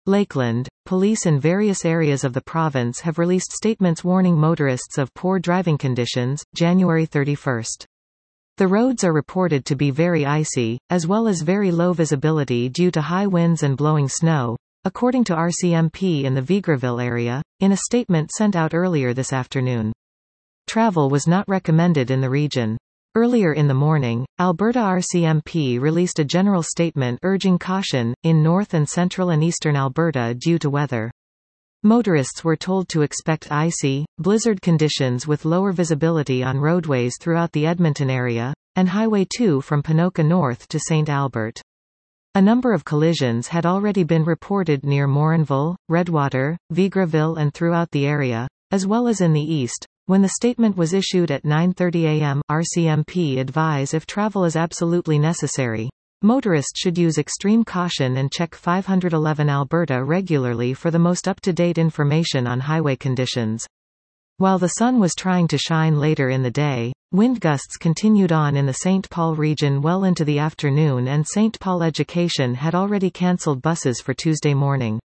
Lakeland, police in various areas of the province have released statements warning motorists of poor driving conditions, January 31. The roads are reported to be very icy, as well as very low visibility due to high winds and blowing snow, according to RCMP in the Vegreville area, in a statement sent out earlier this afternoon. Travel was not recommended in the region. Earlier in the morning, Alberta RCMP released a general statement urging caution, in north and central and eastern Alberta due to weather. Motorists were told to expect icy, blizzard conditions with lower visibility on roadways throughout the Edmonton area, and Highway 2 from Ponoka North to St. Albert. A number of collisions had already been reported near Morinville, Redwater, Vegreville and throughout the area, as well as in the east. When the statement was issued at 9:30 a.m., RCMP advise if travel is absolutely necessary. Motorists should use extreme caution and check 511 Alberta regularly for the most up-to-date information on highway conditions. While the sun was trying to shine later in the day, wind gusts continued on in the St. Paul region well into the afternoon, and St. Paul Education had already cancelled buses for Tuesday morning.